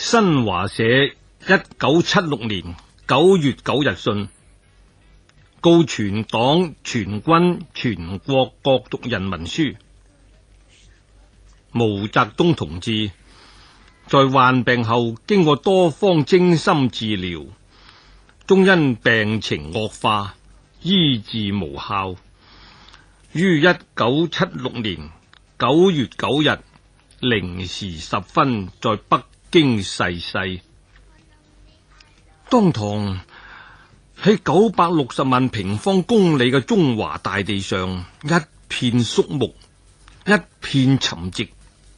新華社1976年9月9日信，告全黨全軍全國各族人民書：毛澤東同志在患病後，經過多方精心治療，終因病情惡化，醫治無效，於1976年9月9日0時10分在北京逝世。當堂喺960萬平方公里嘅中華大地上，一片肅穆，一片沉寂。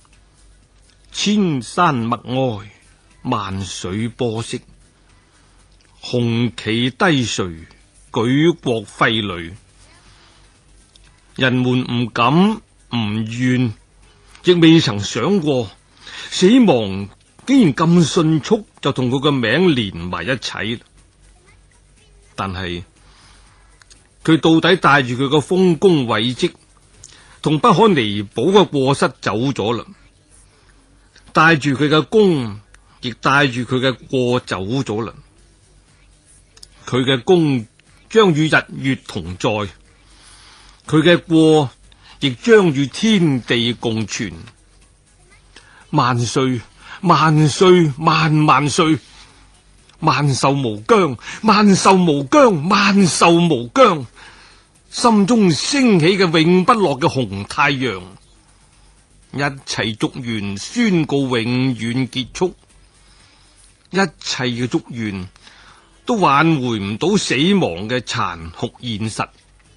千山默哀，萬水波息，紅旗低垂，舉國揮淚。人們唔敢、唔願，亦未曾想過，死亡竟然咁迅速就同佢個名連埋一齊。但係佢到底帶住佢個豐功偉績同不可彌補嘅過失走咗啦，帶住佢嘅功，亦帶住佢嘅過走咗啦。佢嘅功將與日月同在，佢嘅過亦將與天地共存。萬歲，萬歲，萬萬歲！萬壽無疆，萬壽無疆，萬壽無疆！心中升起嘅永不落嘅紅太陽，一切祝願宣告永遠結束，一切嘅祝願都挽回唔到死亡嘅殘酷現實。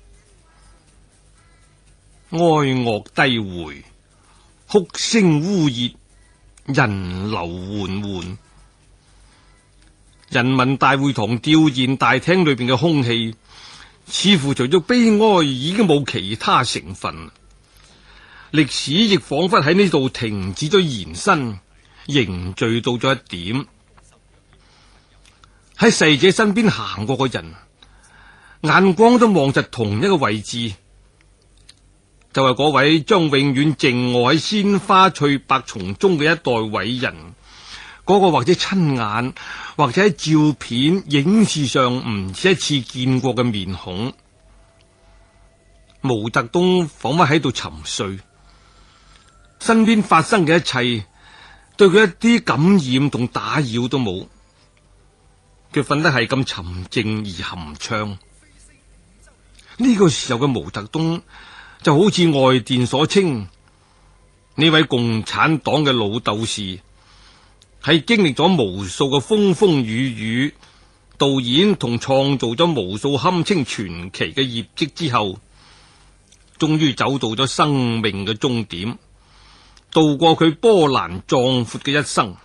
哀樂低回，哭聲嗚咽，人流緩緩。人民大會堂吊唁大廳裏邊嘅空氣，似乎除咗悲哀已經冇其他成分。歷史亦仿佛喺呢度停止咗延伸，凝聚到咗一點。喺逝者身邊行過嘅人，眼光都望實同一個位置，就係嗰位將永遠靜臥喺鮮花翠柏叢中嘅一代偉人。嗰個或者親眼，或者喺照片、影視上唔止一次見過嘅面孔。毛澤東仿佛喺度沉睡，身邊發生嘅一切對佢一啲感染同打擾都冇，佢瞓得係咁沉靜而含暢。呢個時候嘅毛澤東就好似外電所稱，呢位共產黨嘅老鬥士係經歷咗無數嘅風風雨雨，導演同創造咗無數堪稱傳奇嘅業績之後，終於走到咗生命嘅終點，度過佢波瀾壯闊嘅一生。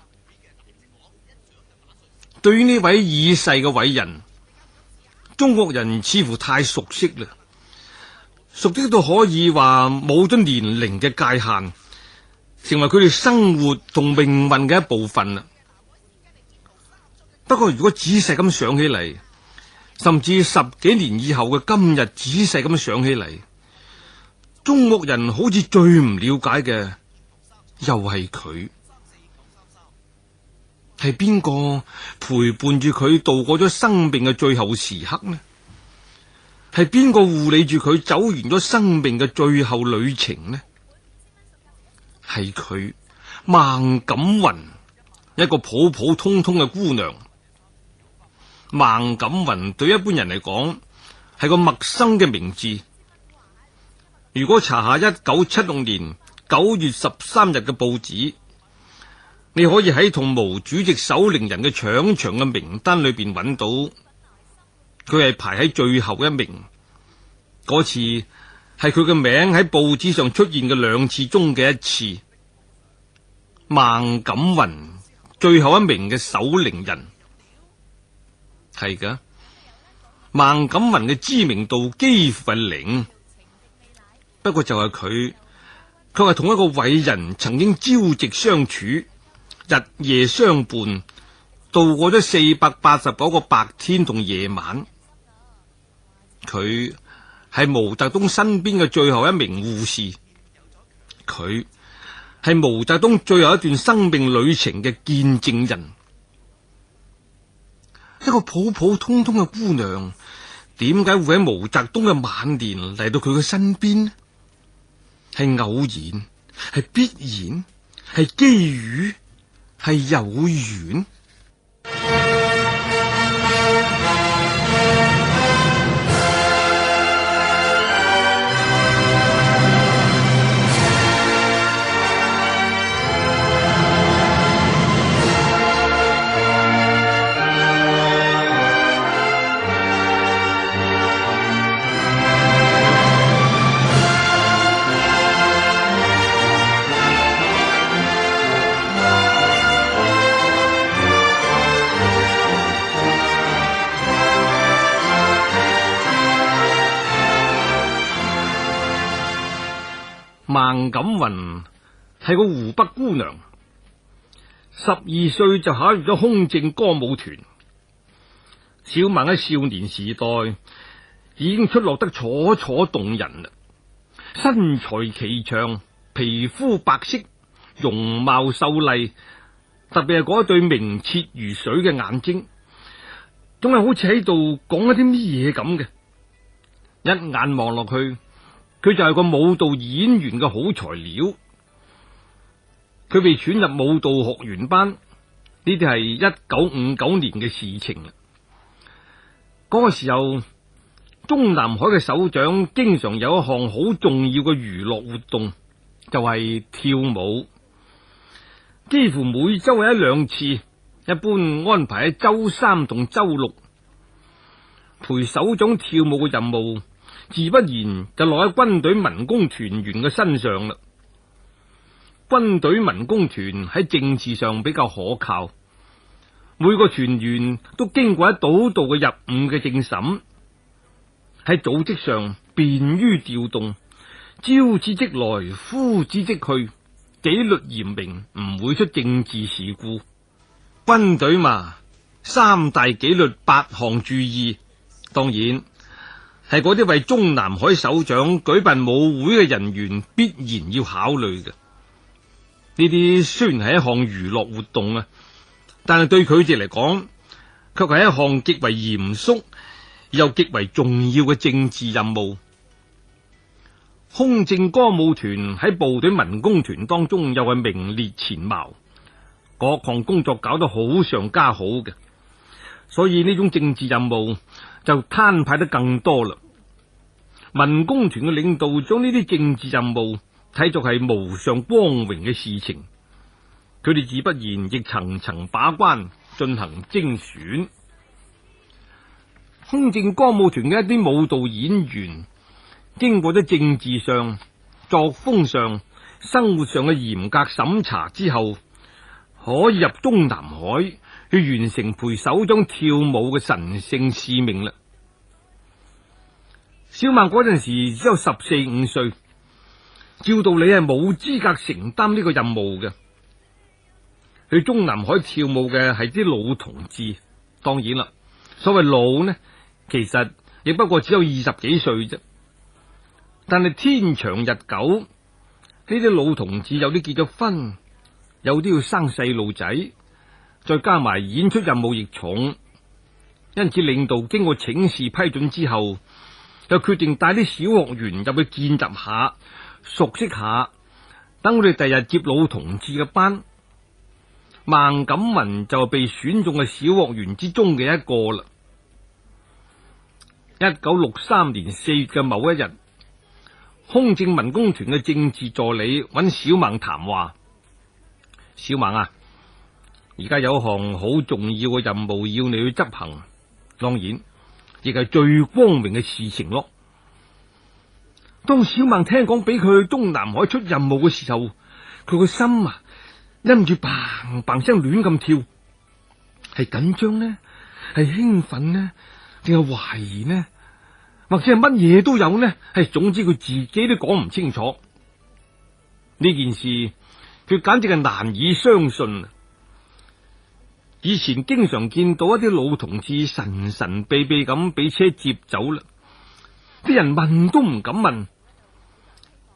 對於呢位已逝嘅偉人，中國人似乎太熟悉啦，熟悉到可以話冇咗年齡嘅界限，成為佢哋生活同命運嘅一部分啦。不過如果仔細咁想起嚟，甚至10幾年以後嘅今日仔細咁想起嚟，中國人好似最唔了解嘅又係佢。係邊個陪伴住佢度過咗生命嘅最後時刻呢？係邊個護理住佢走完咗生命嘅最後旅程呢？係佢，孟錦雲，一個普普通通嘅姑娘。孟錦雲對一般人嚟講係個陌生嘅名字。如果查下1976年9月13日嘅報紙，你可以喺同毛主席守靈人嘅長長嘅名單裏邊揾到，佢係排喺最後一名。嗰次係佢嘅名喺報紙上出現嘅2次中嘅一次。孟錦雲最後一名嘅守靈人，係噶。孟錦雲嘅知名度幾乎係0，不過就係佢，佢係同一個偉人曾經朝夕相處，日夜相伴，度過咗489個白天同夜晚。佢係毛澤東身邊嘅最後一名護士，佢係毛澤東最後一段生命旅程嘅見證人。一個普普通通嘅姑娘，點解會喺毛澤東嘅晚年嚟到佢嘅身邊呢？係偶然，係必然，係機遇，係有緣。孟錦雲係個湖北姑娘，12歲就考入咗空政歌舞團。小孟喺少年時代已經出落得楚楚動人啦，身材颀長，皮膚白皙，容貌秀麗，特別係嗰對明澈如水嘅眼睛，總係好似喺度講一啲乜嘢咁嘅。一眼望落去，佢就係個舞蹈演員嘅好材料。佢被選入舞蹈學員班，呢啲係1959年嘅事情啦。嗰個時候，中南海嘅首長經常有一項好重要嘅娛樂活動，就係跳舞。幾乎每周有1-2次，一般安排喺周3同周6。陪首長跳舞嘅任務，自不然就落喺軍隊民工團員嘅身上啦。軍隊民工團喺政治上比較可靠，每個團員都經過一道道嘅入伍嘅政審，喺組織上便於調動，招之即來，呼之即去，紀律嚴明，唔會出政治事故。軍隊嘛，3大紀律8項注意，當然係嗰啲為中南海首長舉辦舞會嘅人員必然要考慮嘅。呢啲雖然係一項娛樂活動啊，但係對佢哋嚟講，卻係一項極為嚴肅又極為重要嘅政治任務。空政歌舞團喺部隊民工團當中又係名列前茅，各項工作搞得好上加好嘅，所以呢種政治任務就攤派得更多啦。民工團嘅領導將呢啲政治任務睇作係無上光榮嘅事情，佢哋自不然亦層層把關，進行精選。空政歌舞團嘅一啲舞蹈演員，經過咗政治上、作風上、生活上嘅嚴格審查之後，可以入中南海去完成陪首長跳舞嘅神聖使命啦。小孟嗰陣時只有14-15歲，照道理係冇資格承擔呢個任務嘅。去中南海跳舞嘅係啲老同志，當然啦，所謂老呢，其實亦不過只有20幾歲啫。但係天長日久，呢啲老同志有啲結咗婚，有啲要生細路仔，再加埋演出任務亦重，因此領導經過請示批准之後，就決定帶啲小學員入去見習下，熟悉下，等我哋第日接老同志嘅班。孟錦雲就被選中嘅小學員之中嘅一個啦。1963年4月嘅某一日，空政民工團嘅政治助理揾小孟談話：小孟啊，而家有一項好重要嘅任務要你去執行，當然亦係最光榮嘅事情咯。當小孟聽講俾佢去中南海出任務嘅時候，佢個心啊因住嘭嘭聲亂咁跳，係緊張呢，係興奮呢，定係懷疑呢，或者係乜嘢都有呢？係總之佢自己都講唔清楚。呢件事佢簡直係難以相信。以前經常見到一啲老同志神神秘秘咁俾車接走啦，啲人問都唔敢問。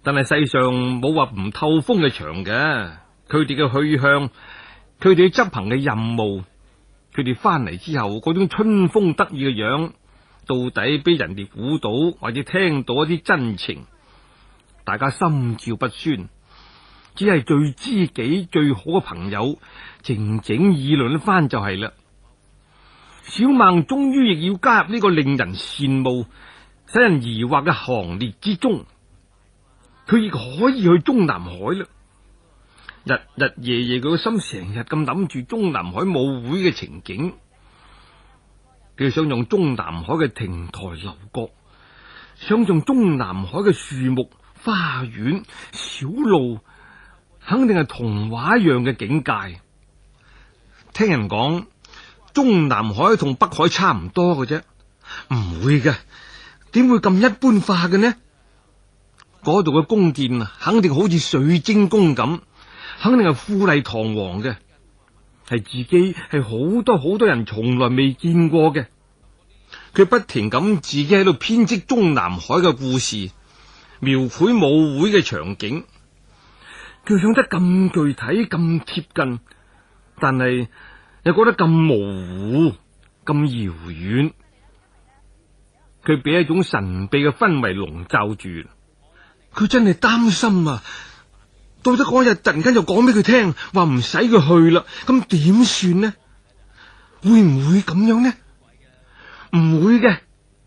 但係世上冇話唔透風嘅牆嘅，佢哋嘅去向，佢哋執行嘅任務，佢哋翻嚟之後嗰種春風得意嘅樣，到底俾人哋估到或者聽到一啲真情，大家心照不宣，只係最知己最好嘅朋友靜靜議論一番就係啦。小孟終於亦要加入呢個令人羨慕、使人疑惑嘅行列之中，佢亦可以去中南海啦。日日夜夜佢個心成日咁諗住中南海舞會嘅情景，佢想用中南海嘅亭台樓閣，想用中南海嘅樹木、花園、小路，肯定係童話一樣嘅境界。聽人講，中南海同北海差唔多嘅啫，唔會嘅，點會咁一般化嘅呢？嗰度嘅宮殿啊，肯定好似水晶宮咁，肯定係富麗堂皇嘅，係自己係好多人從來未見過嘅。佢不停咁自己喺度編織中南海嘅故事，描繪舞會嘅場景。佢想得咁具體、咁貼近，但係又覺得咁模糊、咁遙遠。佢俾一種神秘嘅氛圍籠罩住，佢真係擔心啊！到咗嗰日突然間就講俾佢聽，話唔使佢去啦，咁點算呢？會唔會咁樣呢？唔會嘅。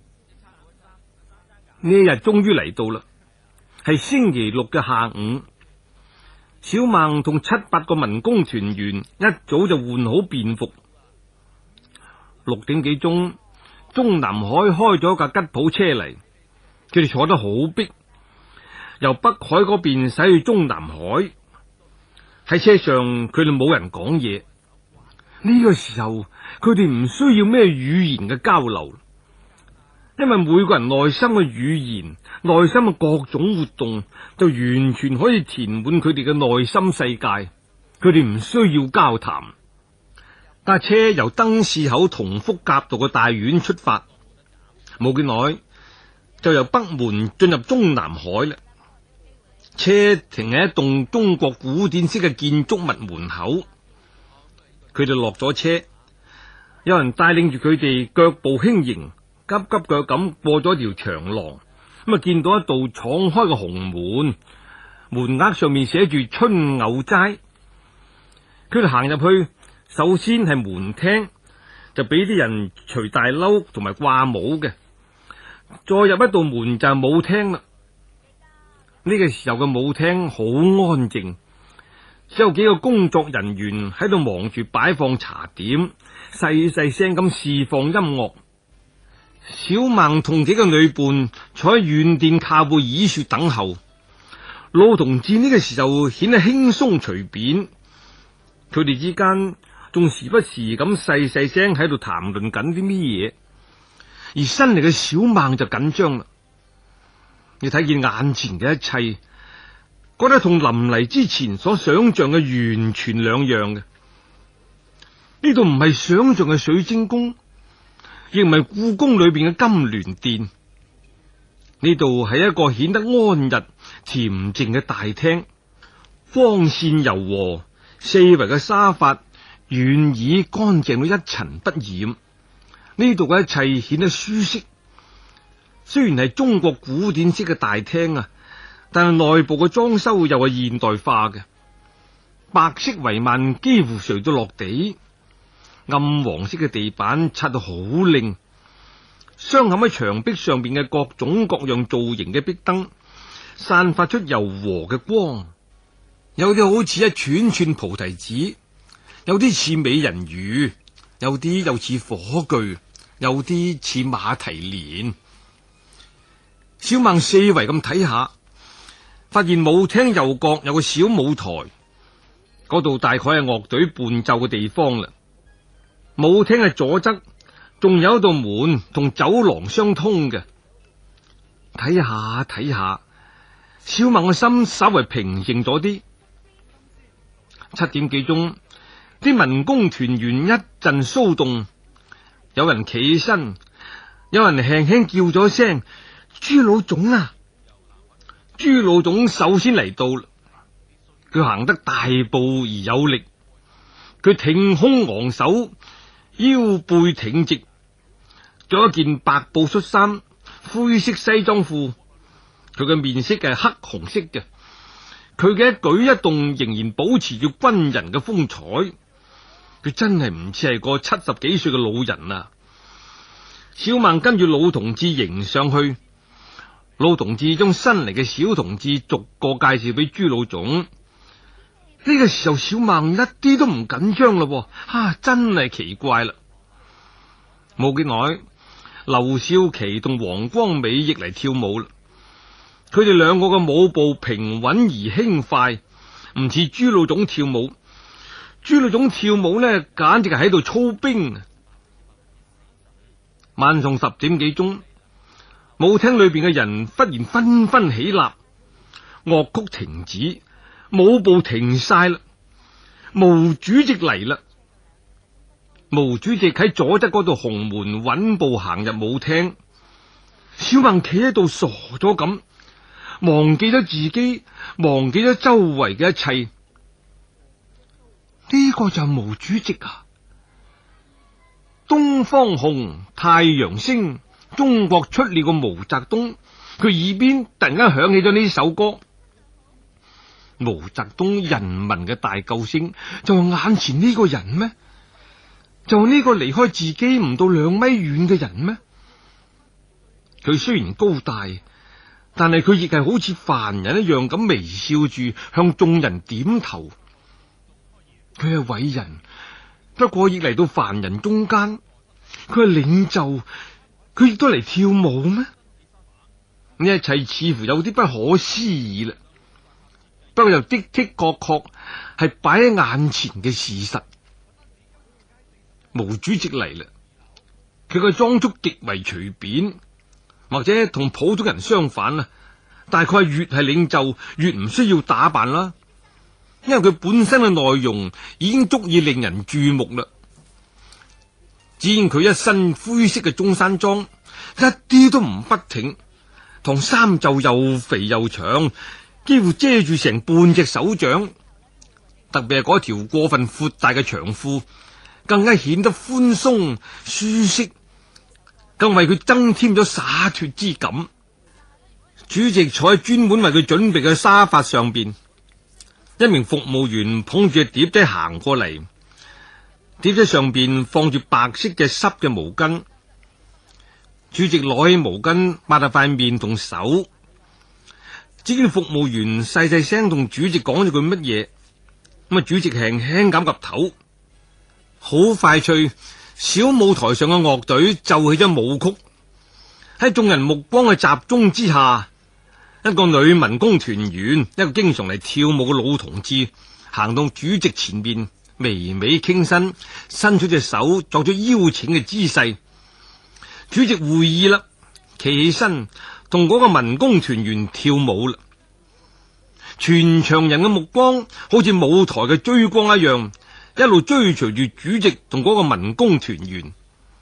呢日終於嚟到啦，係星期六嘅下午。小孟同7、8個民工團員一早就換好便服。6點幾鐘，中南海開咗架吉普車嚟，佢哋坐得好逼，由北海嗰邊駛去中南海。喺車上，佢哋冇人講嘢。呢個時候，佢哋唔需要咩語言嘅交流，因為每個人內心嘅語言、內心嘅各種活動，就完全可以填滿佢哋嘅內心世界。佢哋唔需要交談。架車由登士口同福甲道嘅大院出發，冇幾耐就由北門進入中南海啦。車停喺一棟中國古典式嘅建築物門口，佢哋落咗車，有人帶領住佢哋腳步輕盈，急急腳咁過咗條長廊，咁啊見到一道敞開嘅紅門，門額上面寫住春藕齋。佢哋行入去，首先係門廳，就俾啲人除大褸同埋掛帽嘅，再入一道門就係舞廳啦。呢個時候嘅舞廳好安靜，只有幾個工作人員喺度忙住擺放茶點，細細聲咁釋放音樂。小孟同幾個女伴坐喺遠殿靠背椅說等候。老同志呢個時候顯得輕鬆隨便，佢哋之間仲時不時咁細細聲喺度談論緊啲咩嘢，而新嚟嘅小孟就緊張啦。你睇見眼前嘅一切，覺得同臨嚟之前所想象嘅完全兩樣嘅。呢度唔係想象嘅水晶宮，亦唔係故宮裏邊嘅金鑾殿。呢度係一個顯得安逸恬靜嘅大廳，光線柔和，四圍嘅沙發軟椅乾淨到一塵不染。呢度嘅一切顯得舒適。雖然係中國古典式嘅大廳啊，但係內部嘅裝修又係現代化嘅，白色帷幔幾乎垂到落地，暗黃色嘅地板擦到好靚，鑲嵌喺牆壁上邊嘅各種各樣造型嘅壁燈，散發出柔和嘅光，有啲好似一串串菩提子，有啲似美人魚，有啲又似火炬，有啲似馬蹄蓮。小孟四圍咁睇下，發現舞廳右角有個小舞台，嗰度大概係樂隊伴奏嘅地方啦。舞廳嘅左側仲有一道門同走廊相通嘅。睇下睇下，小孟嘅心稍為平靜咗啲。7點幾鐘，啲民工團員一陣騷動，有人企起身，有人輕輕叫咗聲：朱老總啊！ 朱老總首先嚟到啦，佢行得大步而有力，佢挺胸昂首，腰背挺直，着一件白布恤衫，灰色西裝褲，佢嘅面色係黑紅色嘅，佢嘅一舉一動仍然保持住軍人嘅風采，佢真係唔似係個70幾歲嘅老人啊！小孟跟住老同志迎上去，老同志將新嚟嘅小同志逐個介紹俾朱老總。呢個時候小孟一啲都唔緊張咯，真係奇怪啦！冇幾耐，劉少奇同黃光美亦嚟跳舞啦。佢哋兩個嘅舞步平穩而輕快，唔似朱老總跳舞。朱老總跳舞呢，簡直係喺度操兵。晚上10點幾鐘，舞廳裏邊嘅人忽然紛紛起立，樂曲停止，舞步停晒啦。毛主席嚟啦！毛主席喺左側嗰度紅門穩步行入舞廳，小孟企喺度傻咗咁，忘記咗自己，忘記咗周圍嘅一切。呢個就係毛主席啊！東方紅，太陽升，中國出了個毛澤東。佢耳邊突然間響起咗呢首歌。毛澤東人民嘅大救星，就係眼前呢個人咩？就係呢個離開自己唔到2米遠嘅人咩？佢雖然高大，但係佢亦係好似凡人一樣咁微笑住向眾人點頭。佢係偉人，不過亦嚟到凡人中間。佢係領袖，佢亦都嚟跳舞咩？呢一切似乎有啲不可思議啦。不過又的的確確係擺喺眼前嘅事實。毛主席嚟啦，佢嘅裝束極為隨便，或者同普通人相反啦。大概越係領袖越唔需要打扮啦，因為佢本身嘅內容已經足以令人注目啦。只見佢一身灰色嘅中山裝，一啲都唔筆挺，同衫袖又肥又長，幾乎遮住成半隻手掌。特別係嗰條過分闊大嘅長褲，更加顯得寬鬆舒適，更為佢增添咗灑脫之感。主席坐喺專門為佢準備嘅沙發上邊，一名服務員捧住隻碟仔行過嚟，碟仔上邊放住白色嘅濕嘅毛巾。主席攞起毛巾抹下塊面同手，只見服務員細細聲同主席講咗句乜嘢，咁主席輕輕咁岌頭。好快脆，小舞台上嘅樂隊奏起咗舞曲。喺眾人目光嘅集中之下，一個女民工團員，一個經常嚟跳舞嘅老同志，行到主席前面，微微傾身，伸出隻手作咗邀請嘅姿勢。主席會意啦，企起身同嗰個民工團員跳舞啦。全場人嘅目光好似舞台嘅追光一樣，一路追隨住主席同嗰個民工團員。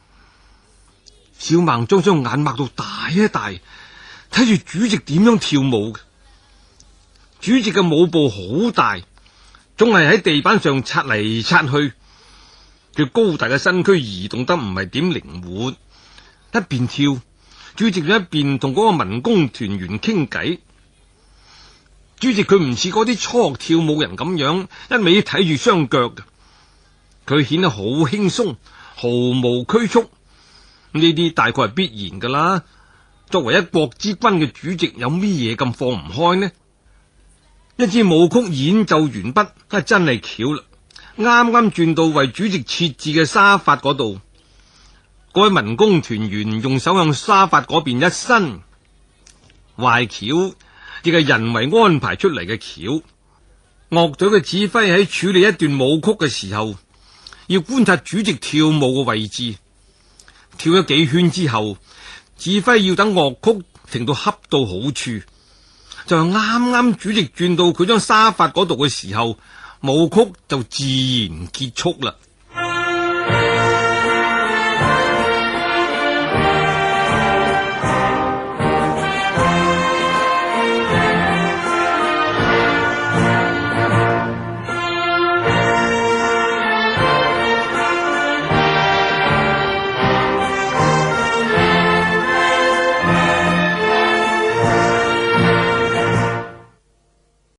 小孟將雙眼擘到大一大，睇住主席點樣跳舞嘅。主席嘅舞步好大，總係喺地板上擦嚟擦去。佢高大嘅身軀移動得唔係點靈活，一邊跳，主席就一邊同嗰個民工團員傾偈。主席佢唔似嗰啲初學跳舞人咁樣一味睇住雙腳嘅，佢顯得好輕鬆，毫無拘束。呢啲大概係必然噶啦。作為一國之君嘅主席，有咩嘢咁放唔開呢？一支舞曲演奏完畢，真係巧啦，啱啱轉到為主席設置嘅沙發嗰度。嗰位民工團員用手向沙發嗰邊一伸，壞巧亦係人為安排出嚟嘅巧。樂隊嘅指揮喺處理一段舞曲嘅時候，要觀察主席跳舞嘅位置。跳咗幾圈之後，指揮要等樂曲停到恰到好處，就係啱啱主席轉到佢張沙發嗰度嘅時候，舞曲就自然結束啦。